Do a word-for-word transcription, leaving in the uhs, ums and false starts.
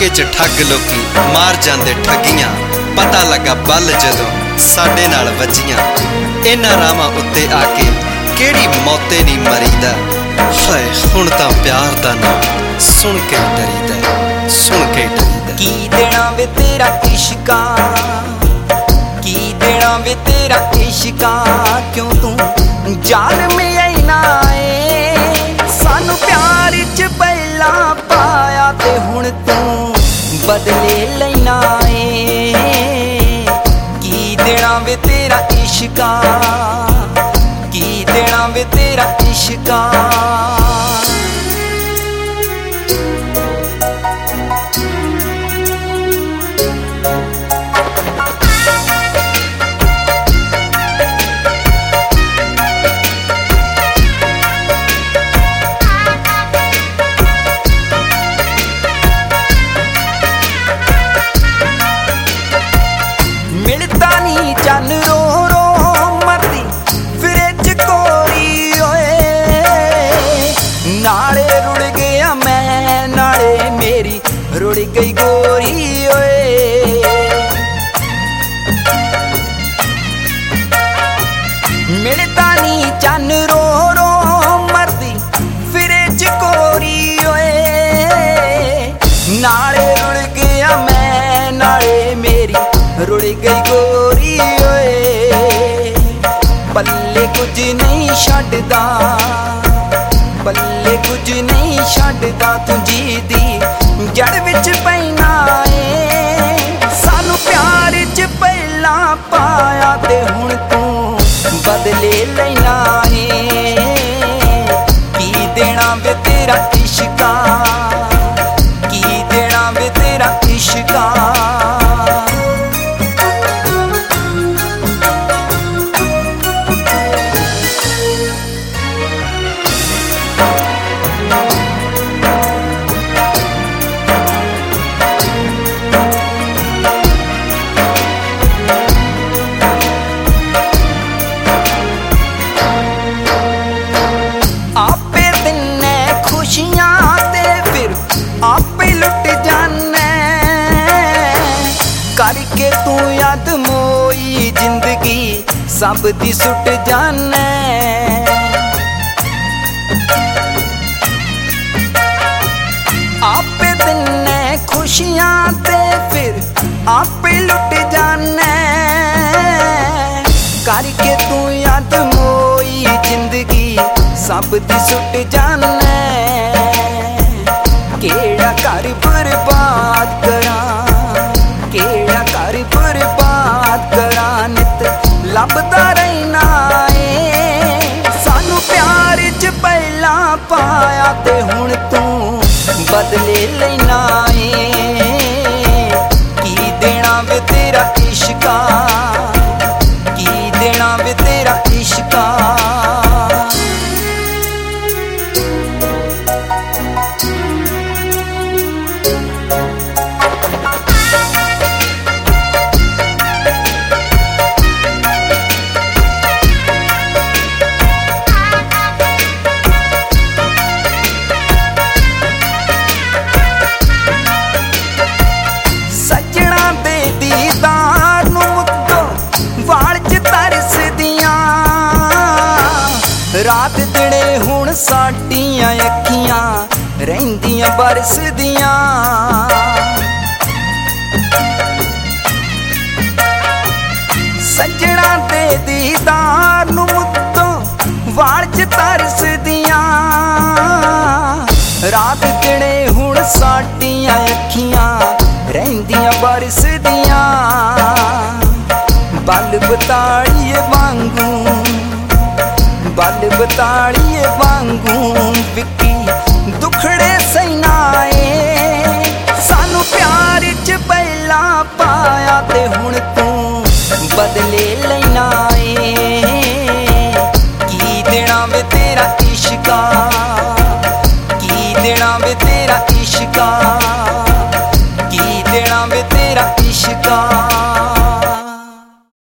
धोखे च ठग लोकी मार जांदे ठगियां। पता लगा बल जदों साडे नाल वजियां। इन्हां रावां उत्ते आके केड़ी मौते नहीं मरीदा। हाय हुण तां प्यार दा नाम सुन के डरीदा, सुन के डरीदा। की देना वे तेरा इश्का, की देना वे तेरा इश्का, क्यों तू जाल में आईना है। सानू प्यार च पहला पाया ते हुण तू बदले लेना है। की देना वे तेरा इश्का, की देना वे तेरा इश्का। मिलता नहीं चन रो रो मरदी फ्रिज कोरी ओए। नाले रुड़ गया मैं, नाले मेरी रुड़ गई गोरी ओए। मिलता नहीं चन रो रो मरदी फ्रिज कोरी ओए। नाले रुड़ गया मैं, नाले मेरी रुड़ गई गोरी ओए। पल्ले कुछ नहीं छड्डदा, पल्ले कुछ नहीं छड्डदा, तुझी दी जड़ विच पैना है। सानू प्यार च पहला पाया ते हुण तू बदले लेना है। की देना वे तेरा इश्का, की देना वे तेरा इश्का। आपे दिने खुशियां ते फिर आपे लुट जाने। करके तू याद मोई जिंदगी सब दी सुट जाने। आपे दिने खुशियां ते फिर आपे लुट जाने। करके तू याद मोई जिंदगी सब दी सुट जाने। केड़ा घर बर्बाद करा, केड़ा घर बर्बाद करा, नित लभदा रहना है। सानू प्यार च पहला पाया ते हुण तू बदले लेना है। की देना वे तेरा इश्का, की देना वे तेरा इश्का। सजना दे दीदार नू मुद्दों वाल च तरसदियां। रात दिने हुण साडियां अखियां रहिंदियां बरसदियां। सजना दे दीदार नू मुद्दों वाल च तरसदियां। रात दिने हुण साडियां अखियां रहिंदियां बरसदियां। बल बताड़िए वांगू, बल बताड़िए वांगू, विकी दुखड़े सैना है। सानू प्यार च पहला पाया ते हुण तू बदले लेना है। की देना वे तेरा इश्का, की देना वे तेरा इश्का, की देना वे तेरा इश्का।